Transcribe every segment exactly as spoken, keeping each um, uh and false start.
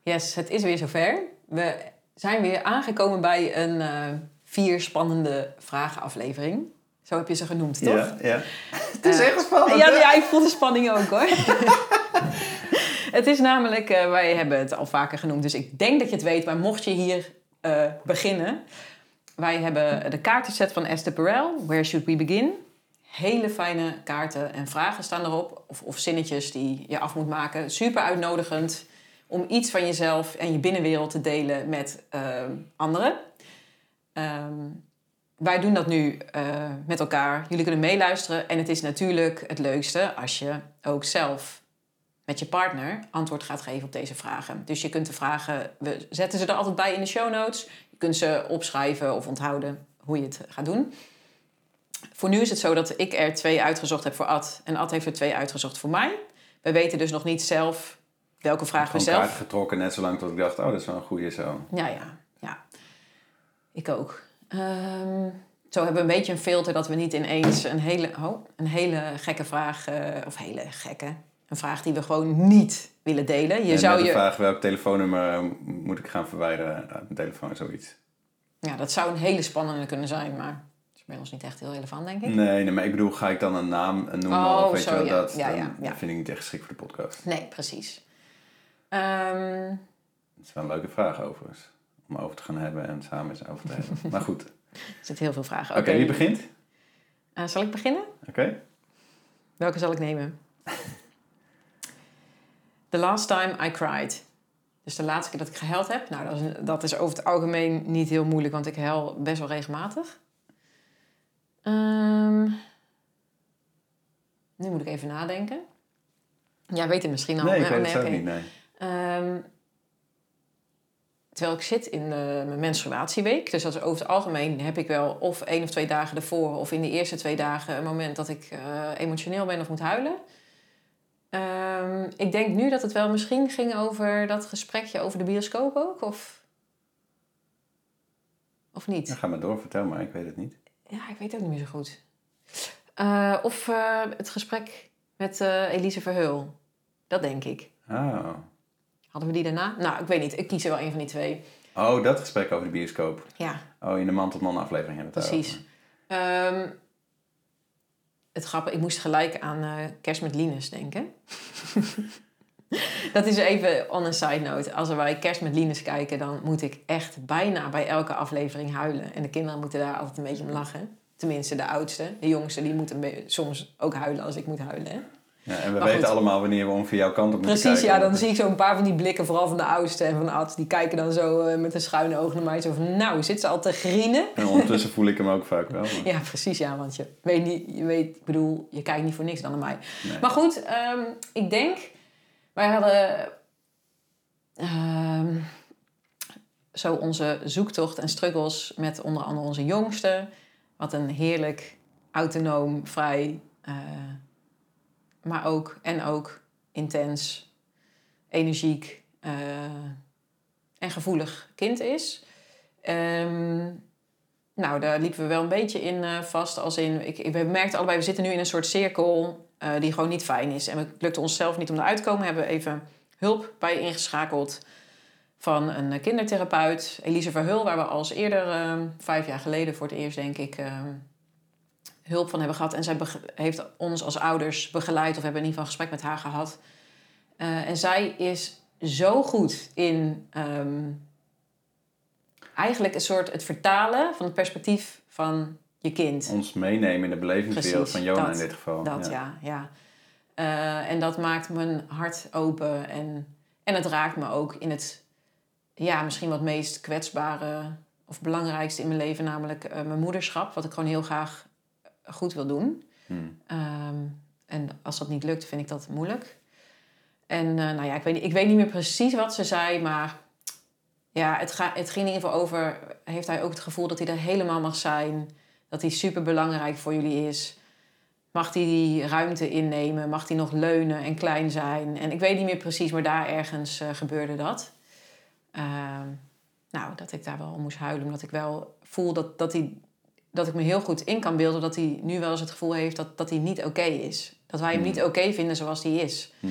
Yes, het is weer zover. We zijn weer aangekomen bij een uh, vier spannende vragenaflevering. Zo heb je ze genoemd, toch? Ja, ja. Het is uh, echt spannend. Ja, ja, ik voel de spanning ook, hoor. Het is namelijk, uh, wij hebben het al vaker genoemd, dus ik denk dat je het weet. Maar mocht je hier uh, beginnen... Wij hebben de kaartenset van Esther Perel, Where Should We Begin? Hele fijne kaarten en vragen staan erop. Of, of zinnetjes die je af moet maken. Super uitnodigend om iets van jezelf en je binnenwereld te delen met uh, anderen. Um, wij doen dat nu uh, met elkaar. Jullie kunnen meeluisteren. En het is natuurlijk het leukste als je ook zelf met je partner antwoord gaat geven op deze vragen. Dus je kunt de vragen, we zetten ze er altijd bij in de show notes. Je kunt ze opschrijven of onthouden hoe je het gaat doen. Voor nu is het zo dat ik er twee uitgezocht heb voor Ad. En Ad heeft er twee uitgezocht voor mij. We weten dus nog niet zelf welke vraag we zelf... Ik heb getrokken net zolang tot ik dacht, oh, dat is wel een goeie zo. Ja, ja, ja. Ik ook. Um, zo hebben we een beetje een filter dat we niet ineens een hele, oh, een hele gekke vraag... Uh, of hele gekke... Een vraag die we gewoon niet willen delen. Je en zou de je... vraag welk telefoonnummer moet ik gaan verwijderen uit mijn telefoon, zoiets. Ja, dat zou een hele spannende kunnen zijn, maar het is bij ons niet echt heel relevant, denk ik. Nee, nee, maar ik bedoel, ga ik dan een naam noemen? Oh, of weet zo, je wel, ja. dat, Ja, dan, ja, ja. dat vind ik niet echt geschikt voor de podcast. Nee, precies. Um... Dat is wel een leuke vraag overigens. Om over te gaan hebben en samen eens over te hebben. Maar goed. Er zitten heel veel vragen. Oké, okay, wie begint? Uh, zal ik beginnen? Oké. Okay. Welke zal ik nemen? The last time I cried. Dus de laatste keer dat ik gehuild heb. Nou, dat is, dat is over het algemeen niet heel moeilijk, want ik huil best wel regelmatig. Um, nu moet ik even nadenken. Ja, weet het misschien al. Nee, ik oh, weet nee, het ook okay. niet, nee. Um, terwijl ik zit in de, mijn menstruatieweek. Dus dat is over het algemeen heb ik wel of één of twee dagen ervoor... of in de eerste twee dagen een moment dat ik uh, emotioneel ben of moet huilen. Um, ik denk nu dat het wel misschien ging over dat gesprekje over de bioscoop ook, of, of niet? Ja, ga maar door, vertel maar, ik weet het niet. Ja, ik weet het ook niet meer zo goed. Uh, of uh, het gesprek met uh, Elise Verheul. Dat denk ik. Oh. Hadden we die daarna? Nou, ik weet niet. Ik kies er wel een van die twee. Oh, dat gesprek over de bioscoop. Ja. Oh, in de man-tot-man aflevering hebben we het Precies. Um, Het grappige, ik moest gelijk aan uh, Kerst met Linus denken. Dat is even on a side note. Als wij Kerst met Linus kijken, dan moet ik echt bijna bij elke aflevering huilen. En de kinderen moeten daar altijd een beetje om lachen. Tenminste, de oudste. De jongste, die moeten be- soms ook huilen als ik moet huilen. Hè? Ja, en we maar weten goed. allemaal wanneer we ongeveer jouw kant op moeten Precies, kijken. ja, dan zie ik zo een paar van die blikken, vooral van de oudste en van de Ad. Die kijken dan zo uh, met een schuine oog naar mij. Zo van, nou, zit ze al te grienen? En ondertussen voel ik hem ook vaak wel. Maar... Ja, precies, ja, want je weet niet, je weet, ik bedoel, je kijkt niet voor niks dan naar mij. Nee. Maar goed, um, ik denk, wij hadden um, zo onze zoektocht en struggles met onder andere onze jongste. Wat een heerlijk, autonoom, vrij... Uh, maar ook, en ook intens, energiek uh, en gevoelig kind is. Um, nou, daar liepen we wel een beetje in uh, vast. Als in, ik, we merkten allebei, we zitten nu in een soort cirkel uh, die gewoon niet fijn is. En het lukte ons zelf niet om eruit te komen. We hebben even hulp bij ingeschakeld van een kindertherapeut. Elise Verheul, waar we als eerder, uh, vijf jaar geleden voor het eerst denk ik... Uh, hulp van hebben gehad. En zij bege- heeft ons als ouders begeleid... of hebben in ieder geval een gesprek met haar gehad. Uh, en zij is zo goed in... Um, eigenlijk een soort het vertalen van het perspectief van je kind. Ons meenemen in de belevingswereld Precies, van Jona dat, in dit geval. Dat, ja. ja, ja. Uh, en dat maakt mijn hart open. En, en het raakt me ook in het... ja, misschien wat meest kwetsbare... of belangrijkste in mijn leven... namelijk uh, mijn moederschap. Wat ik gewoon heel graag... goed wil doen. Hmm. Um, en als dat niet lukt, vind ik dat moeilijk. En uh, nou ja, ik weet, niet, ik weet niet meer precies wat ze zei, maar ja, het, ga, het ging in ieder geval over... heeft hij ook het gevoel dat hij er helemaal mag zijn, dat hij super belangrijk voor jullie is. Mag hij die ruimte innemen? Mag hij nog leunen en klein zijn? En ik weet niet meer precies, maar daar ergens uh, gebeurde dat. Uh, nou, dat ik daar wel om moest huilen, omdat ik wel voel dat, dat hij... dat ik me heel goed in kan beelden dat hij nu wel eens het gevoel heeft dat, dat hij niet oké is. Dat wij hem Hmm. niet oké vinden zoals hij is. Hmm.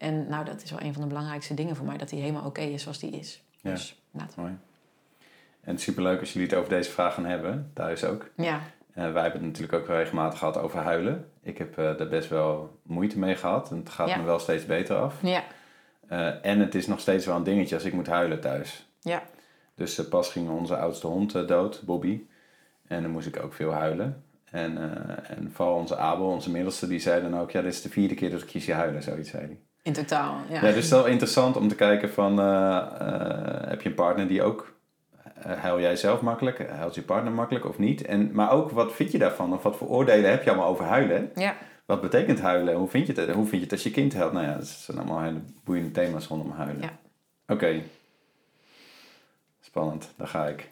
En nou, dat is wel een van de belangrijkste dingen voor mij. Dat hij helemaal oké is zoals die is. Ja, dus, laten we. mooi. En superleuk als jullie het over deze vraag gaan hebben. Thuis ook. Ja. Uh, wij hebben het natuurlijk ook regelmatig gehad over huilen. Ik heb uh, daar best wel moeite mee gehad. En het gaat ja. me wel steeds beter af. Ja. Uh, en het is nog steeds wel een dingetje als ik moet huilen thuis. Ja. Dus uh, pas ging onze oudste hond uh, dood, Bobby. En dan moest ik ook veel huilen. En, uh, en vooral onze Abel, onze middelste, die zei dan ook... ja, dit is de vierde keer dat ik je zie huilen, zoiets zei hij. In totaal, ja. Ja, dus het is wel interessant om te kijken van... Uh, uh, heb je een partner die ook... Uh, huil jij zelf makkelijk? Huilt je partner makkelijk of niet? En, maar ook, wat vind je daarvan? Of wat voor oordelen heb je allemaal over huilen? Ja. Wat betekent huilen? Hoe vind je het? Hoe vind je het als je kind huilt? Nou ja, dat zijn allemaal hele boeiende thema's rondom huilen. Ja. Oké. Okay. Spannend, daar ga ik.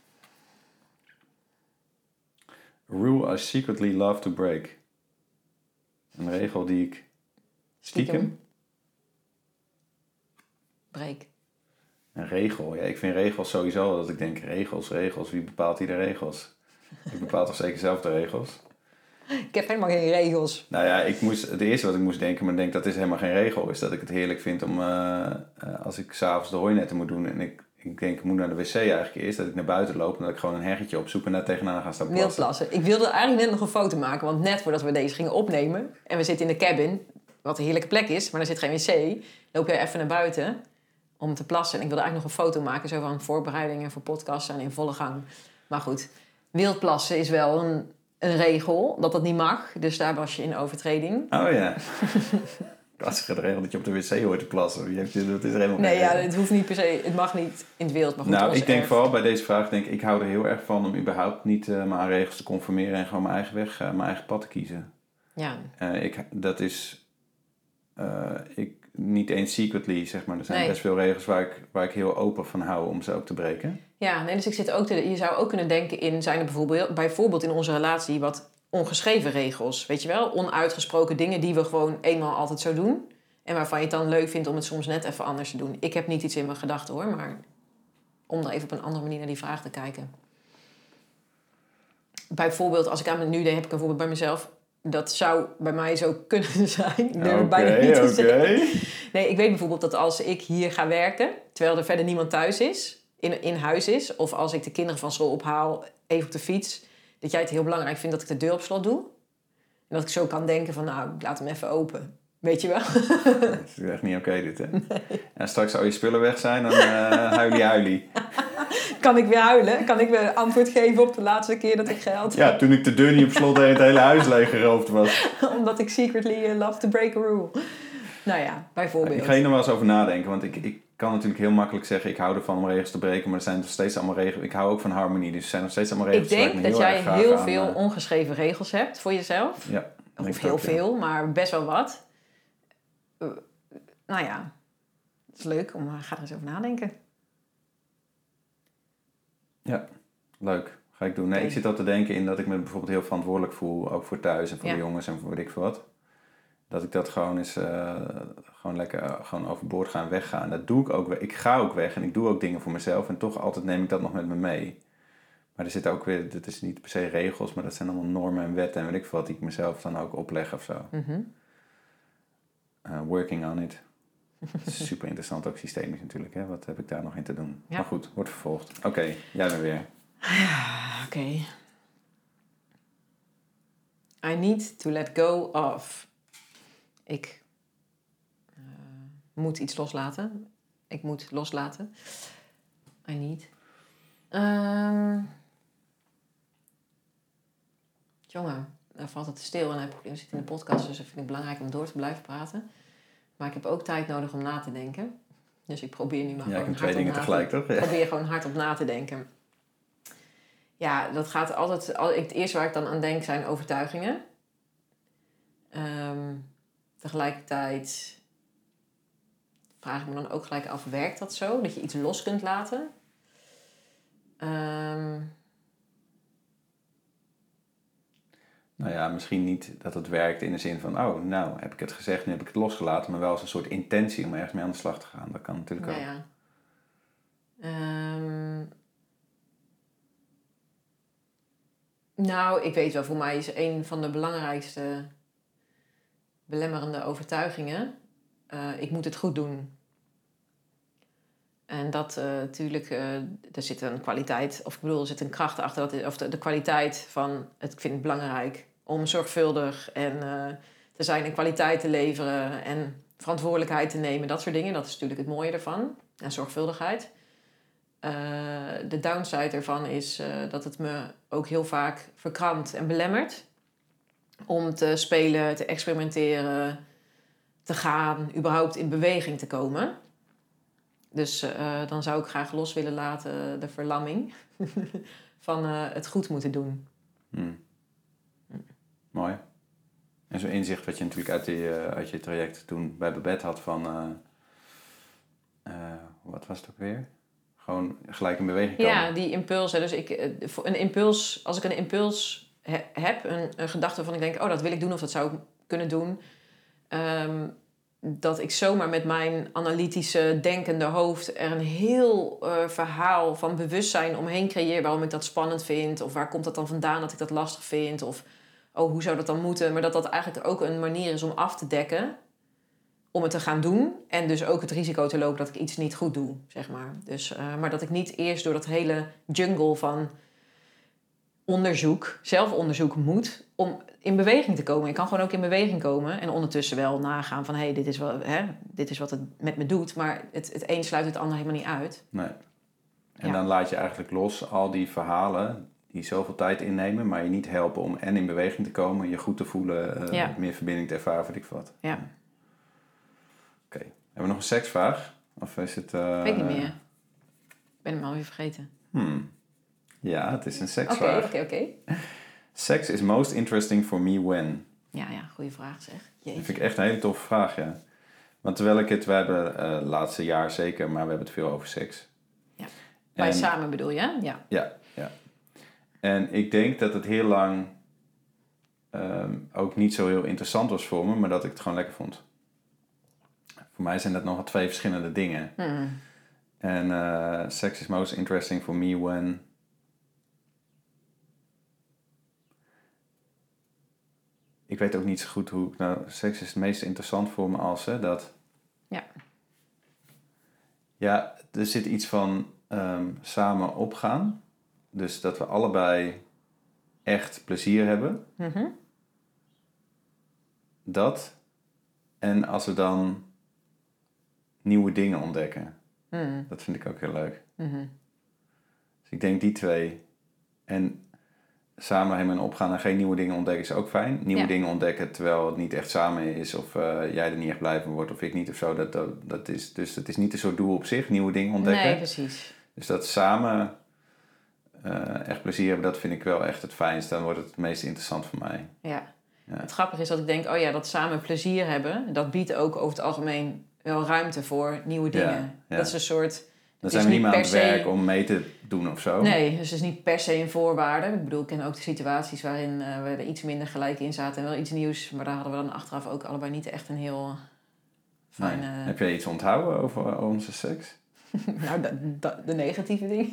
A rule I secretly love to break. Een regel die ik stiekem... stiekem. Breek. Een regel. Ja, ik vind regels sowieso dat ik denk, regels, regels. Wie bepaalt hier de regels? Ik bepaal toch zeker zelf de regels? Ik heb helemaal geen regels. Nou ja, ik moest, het eerste wat ik moest denken, maar ik denk dat is helemaal geen regel, is dat ik het heerlijk vind om, uh, uh, als ik s'avonds de hooinetten moet doen en ik, ik denk, ik moet naar de wc eigenlijk eerst, dat ik naar buiten loop en dat ik gewoon een herretje opzoek en daar tegenaan ga staan plassen. Wildplassen. Ik wilde eigenlijk net nog een foto maken, want net voordat we deze gingen opnemen en we zitten in de cabin, wat een heerlijke plek is, maar er zit geen wc, loop jij even naar buiten om te plassen. En ik wilde eigenlijk nog een foto maken, zo van voorbereidingen voor podcasts en in volle gang. Maar goed, wildplassen is wel een, een regel, dat dat niet mag. Dus daar was je in overtreding. Oh ja. Klassische regel dat je op de wc hoort te plassen. Wie heeft je, dat is er helemaal nee, ja, het hoeft niet per se, het mag niet in het wild. Maar goed, nou, ik denk erf. vooral bij deze vraag, denk, ik hou er heel erg van om überhaupt niet uh, me aan regels te conformeren en gewoon mijn eigen weg, uh, mijn eigen pad te kiezen. Ja. Uh, ik, dat is... Uh, ik, niet eens secretly, zeg maar. Er zijn nee. best veel regels waar ik, waar ik heel open van hou om ze ook te breken. Ja, nee, dus ik zit ook te, je zou ook kunnen denken in, zijn er bijvoorbeeld, bijvoorbeeld in onze relatie wat ongeschreven regels, weet je wel? Onuitgesproken dingen die we gewoon eenmaal altijd zo doen. En waarvan je het dan leuk vindt om het soms net even anders te doen. Ik heb niet iets in mijn gedachten hoor, maar om dan even op een andere manier naar die vraag te kijken. Bijvoorbeeld, als ik aan het nu denk, heb ik een voorbeeld bij mezelf. Dat zou bij mij zo kunnen zijn. Ik durf het bijna niet te okay. zeggen. Nee, ik weet bijvoorbeeld dat als ik hier ga werken, terwijl er verder niemand thuis is, in, in huis is, of als ik de kinderen van school ophaal, even op de fiets, dat jij het heel belangrijk vindt dat ik de deur op slot doe. En dat ik zo kan denken van, nou, ik laat hem even open. Weet je wel? Dat is echt niet oké okay, dit, hè? Nee. En straks zou je spullen weg zijn, dan uh, huilie huilie. Kan ik weer huilen? Kan ik weer antwoord geven op de laatste keer dat ik geld Ja, toen ik de deur niet op slot deed, het hele huis leeg geroofd was. Omdat ik secretly uh, love to break a rule. Nou ja, bijvoorbeeld. Ik ga hier nog wel eens over nadenken, want ik, ik kan natuurlijk heel makkelijk zeggen, ik hou ervan om regels te breken, maar er zijn nog steeds allemaal regels. Ik hou ook van harmonie, dus er zijn nog steeds allemaal regels. Ik denk ik dat jij heel aan, veel uh, ongeschreven regels hebt voor jezelf. Ja. Of heel ook, veel, ja. maar best wel wat. Uh, nou ja, het is leuk om, uh, ga er eens over nadenken. Ja, leuk. Ga ik doen. Nee, okay. Ik zit al te denken in dat ik me bijvoorbeeld heel verantwoordelijk voel, ook voor thuis en voor ja. de jongens en voor weet ik veel wat. Dat ik dat gewoon eens, uh, gewoon lekker uh, gewoon overboord ga en weggaan. Dat doe ik ook. Ik ga ook weg en ik doe ook dingen voor mezelf en toch altijd neem ik dat nog met me mee. Maar er zitten ook weer, dit is niet per se regels, maar dat zijn allemaal normen en wetten en weet ik veel wat die ik mezelf dan ook opleg of zo. Mm-hmm. Uh, working on it. Super interessant, ook systemisch natuurlijk. Hè? Wat heb ik daar nog in te doen? Ja. Maar goed, wordt vervolgd. Oké, okay, jij bent weer. Ja, oké. Okay. I need to let go of. Ik uh, moet iets loslaten. Ik moet loslaten. I need. Um, jongen, dan valt het stil en we zitten in de podcast, dus dat vind ik belangrijk om door te blijven praten. Maar ik heb ook tijd nodig om na te denken. Dus ik probeer nu maar ja, gewoon hard twee dingen op na tegelijk, te, toch? Ja. probeer gewoon hard op na te denken. Ja, dat gaat altijd... Het eerste waar ik dan aan denk zijn overtuigingen. Um, tegelijkertijd vraag ik me dan ook gelijk af, werkt dat zo? Dat je iets los kunt laten? Um, Nou ja, misschien niet dat het werkt in de zin van, oh, nou heb ik het gezegd, nu heb ik het losgelaten, maar wel als een soort intentie om ergens mee aan de slag te gaan. Dat kan natuurlijk nou ook. Ja. Um, nou, ik weet wel, voor mij is een van de belangrijkste belemmerende overtuigingen uh, ik moet het goed doen. En dat uh, natuurlijk, uh, er zit een kwaliteit, of ik bedoel, er zit een kracht achter. Dat, of de, de kwaliteit van, het, ik vind het belangrijk om zorgvuldig en uh, te zijn en kwaliteit te leveren en verantwoordelijkheid te nemen, dat soort dingen. Dat is natuurlijk het mooie ervan. En zorgvuldigheid. Uh, de downside ervan is uh, dat het me ook heel vaak verkrampt en belemmert om te spelen, te experimenteren, te gaan, überhaupt in beweging te komen. Dus uh, dan zou ik graag los willen laten de verlamming van uh, het goed moeten doen. Hmm. Mooi. En zo'n inzicht wat je natuurlijk uit, die, uh, uit je traject toen bij Babette had van... Uh, uh, wat was het ook weer? Gewoon gelijk in beweging komen. Ja, die impulsen. Dus ik, een impuls, als ik een impuls he, heb, een, een gedachte waarvan ik denk... oh, dat wil ik doen of dat zou ik kunnen doen... Um, dat ik zomaar met mijn analytische, denkende hoofd... er een heel uh, verhaal van bewustzijn omheen creëer... waarom ik dat spannend vind. Of waar komt dat dan vandaan dat ik dat lastig vind. Of, oh, hoe zou dat dan moeten? Maar dat dat eigenlijk ook een manier is om af te dekken... om het te gaan doen. En dus ook het risico te lopen dat ik iets niet goed doe, zeg maar. Dus, uh, maar dat ik niet eerst door dat hele jungle van onderzoek... zelfonderzoek moet om in beweging te komen. Ik kan gewoon ook in beweging komen... en ondertussen wel nagaan van... hé, hey, dit is wel, hè, dit is wat het met me doet... maar het, het een sluit het ander helemaal niet uit. Nee. En ja. dan laat je eigenlijk los al die verhalen... die zoveel tijd innemen... maar je niet helpen om en in beweging te komen... je goed te voelen, uh, ja. meer verbinding te ervaren, weet ik wat. Ja. Oké. Okay. Hebben we nog een seksvraag? Of is het... Uh... Weet niet meer. Ik ben hem alweer vergeten. Hmm. Ja, het is een seksvraag. Oké, oké, oké. Sex is most interesting for me when? Ja, ja, goede vraag zeg. Jeetje. Dat vind ik echt een hele toffe vraag, ja. Want terwijl ik het... We hebben het uh, laatste jaar zeker... maar we hebben het veel over seks. Ja. Wij en, samen bedoel je? Ja. Ja, ja. En ik denk dat het heel lang... Um, ook niet zo heel interessant was voor me... maar dat ik het gewoon lekker vond. Voor mij zijn dat nogal twee verschillende dingen. Hmm. En uh, sex is most interesting for me when... Ik weet ook niet zo goed hoe... Nou, seks is het meest interessant voor me als... Hè, dat... Ja. Ja, er zit iets van um, samen opgaan. Dus dat we allebei echt plezier hebben. Mm-hmm. Dat. En als we dan nieuwe dingen ontdekken. Mm. Dat vind ik ook heel leuk. Mm-hmm. Dus ik denk die twee. En samen helemaal opgaan en geen nieuwe dingen ontdekken is ook fijn. Nieuwe ja. dingen ontdekken terwijl het niet echt samen is. Of uh, jij er niet echt blij van wordt. Of ik niet of zo. Dat, dat, dat is, dus het is niet een soort doel op zich. Nieuwe dingen ontdekken. Nee, precies. Dus dat samen uh, echt plezier hebben. Dat vind ik wel echt het fijnste. Dan wordt het het meest interessant voor mij. Ja. Ja. Het grappige is dat ik denk, oh ja, dat samen plezier hebben, dat biedt ook over het algemeen wel ruimte voor nieuwe dingen. Ja, ja. Dat is een soort... Dan zijn we niet meer aan het werk om mee te doen of zo. Nee, dus het is niet per se een voorwaarde. Ik bedoel, ik ken ook de situaties waarin uh, we er iets minder gelijk in zaten en wel iets nieuws. Maar daar hadden we dan achteraf ook allebei niet echt een heel fijne... Nee. Heb jij iets onthouden over onze seks? Nou, de, de, de negatieve dingen.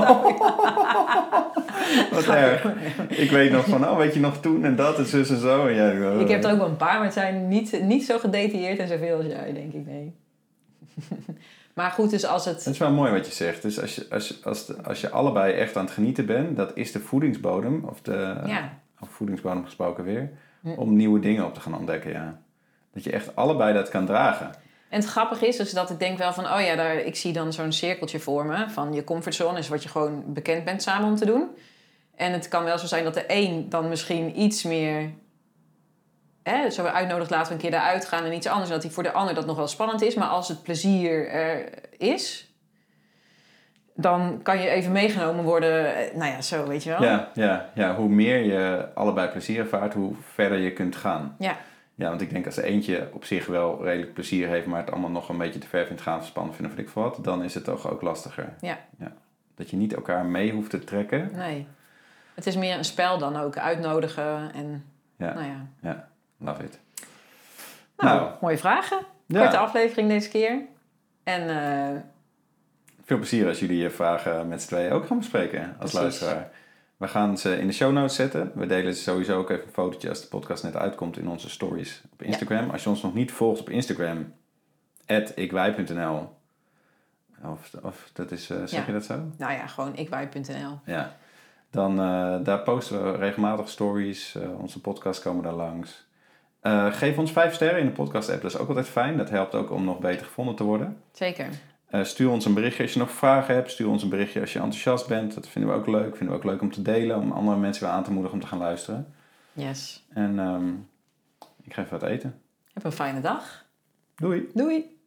Wat erg. Ik weet nog van, oh, weet je nog toen en dat en zus en zo. En jij, oh. Ik heb er ook wel een paar, maar het zijn niet, niet zo gedetailleerd en zoveel als jij, denk ik, nee. Maar goed, dus als het... Het is wel mooi wat je zegt. Dus als je, als je, als de, als je allebei echt aan het genieten bent, dat is de voedingsbodem, of de ja. of voedingsbodem gesproken weer, hm. om nieuwe dingen op te gaan ontdekken, ja. Dat je echt allebei dat kan dragen. En het grappige is dus dat ik denk wel van, oh ja, daar, ik zie dan zo'n cirkeltje voor me. Van je comfortzone is wat je gewoon bekend bent samen om te doen. En het kan wel zo zijn dat de een dan misschien iets meer... Hè, zo uitnodigt, laten we een keer daaruit gaan en iets anders. En dat die voor de ander dat nog wel spannend is. Maar als het plezier er is, dan kan je even meegenomen worden. Nou ja, zo, weet je wel. Ja, ja, ja, hoe meer je allebei plezier ervaart, hoe verder je kunt gaan. Ja. Ja, want ik denk als eentje op zich wel redelijk plezier heeft, maar het allemaal nog een beetje te ver vindt gaan, spannend vindt of ik voor wat, dan is het toch ook lastiger. Ja. Ja. Dat je niet elkaar mee hoeft te trekken. Nee. Het is meer een spel dan ook, uitnodigen en ja. nou ja. Ja, love it. Nou, nou. mooie vragen. Ja. Korte aflevering deze keer. En uh, veel plezier als jullie je vragen met z'n tweeën ook gaan bespreken als Precies. luisteraar. We gaan ze in de show notes zetten. We delen ze sowieso ook even een fotootje als de podcast net uitkomt in onze stories op Instagram. Ja. Als je ons nog niet volgt op Instagram, at ikwij punt n l. Of, of dat is, uh, zeg Ja. je dat zo? Nou ja, gewoon ikwij punt n l. Ja. Dan, uh, daar posten we regelmatig stories. Uh, onze podcasts komen daar langs. Uh, geef ons vijf sterren in de podcast-app. Dat is ook altijd fijn. Dat helpt ook om nog beter gevonden te worden. Zeker. Uh, stuur ons een berichtje als je nog vragen hebt. Stuur ons een berichtje als je enthousiast bent. Dat vinden we ook leuk. Vinden we ook leuk om te delen. Om andere mensen weer aan te moedigen om te gaan luisteren. Yes. En um, ik ga even wat eten. Heb een fijne dag. Doei. Doei.